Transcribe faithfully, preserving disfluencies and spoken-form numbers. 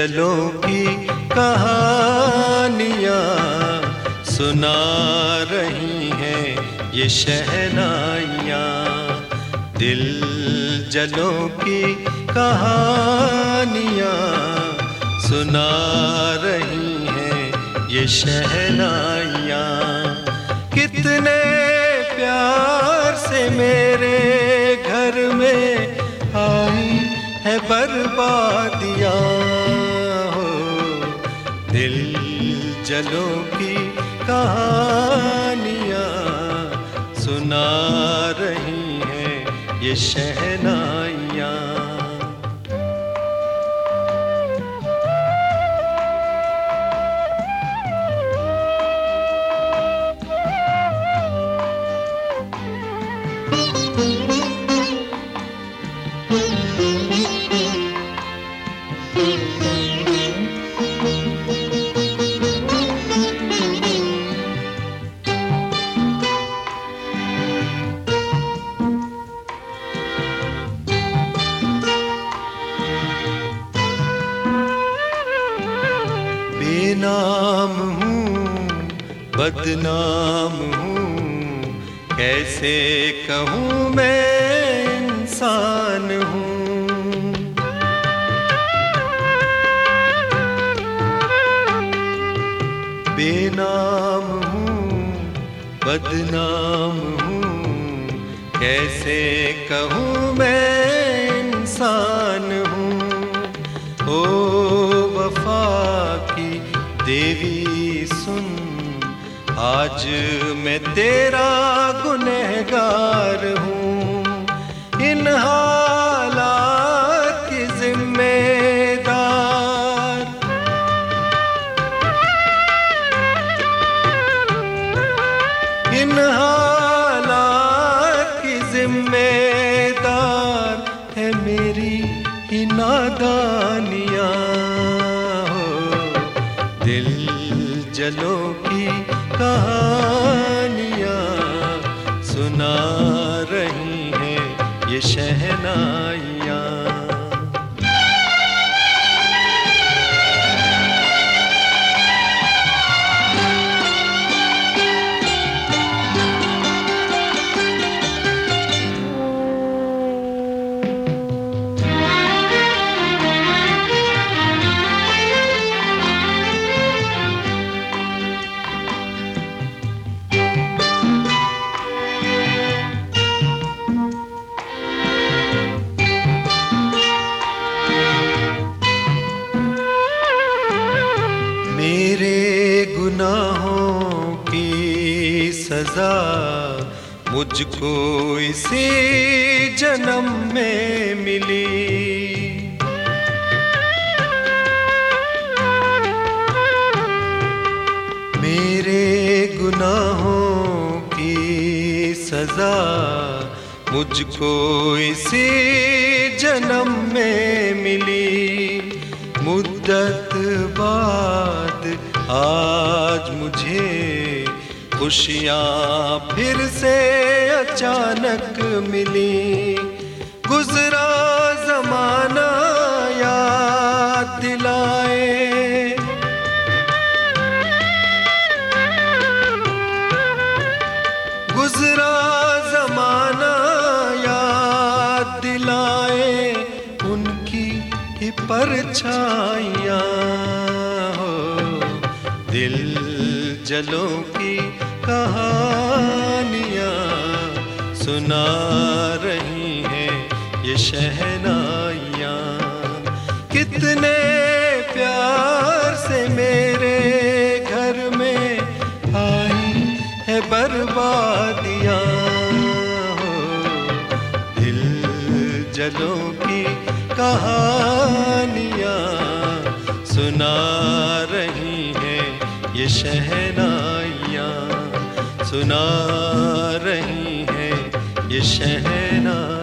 जलों की कहानियाँ सुना रही हैं ये शहनाइयाँ। दिल जलों की कहानियाँ सुना रही हैं ये शहनाइयाँ। कितने प्यार से मेरे घर में आई है बर्बादियाँ हो। दिल जलों की कहानियाँ सुना रही हैं ये शहनाइयाँ। बेनाम हूँ बदनाम हूँ, कैसे कहूँ मैं इंसान हूँ। बेनाम हूँ बदनाम हूँ, कैसे कहूँ मैं इंसान हूँ। ओ वफा की देवी सुन, आज मैं तेरा गुनहगार हूँ। इन हालात की जिम्मेदार, इन हालात की जिम्मेदार है मेरी ही नादानियाँ हो। दिल जलों की कहानियाँ सुना रही हैं ये शहनाइयाँ। मेरे गुनाहों की सजा मुझको इसी जन्म में मिली। मेरे गुनाहों की सजा मुझको इसी जन्म में मिली। मुद्दत बाद आज मुझे खुशियाँ फिर से अचानक मिली। गुजरा ज़माना याद दिलाए, गुजरा ज़माना याद दिलाए उनकी ही परछाइयाँ हो। दिल जलों की कहानियाँ सुना रही हैं ये शहनाइयाँ। कितने प्यार से मेरे घर में आई है बर्बादियाँ हो। दिल जलों की कहानियाँ सुना रही हैं ये शहनाइयाँ, सुना रही हैं ये शहनाइयाँ।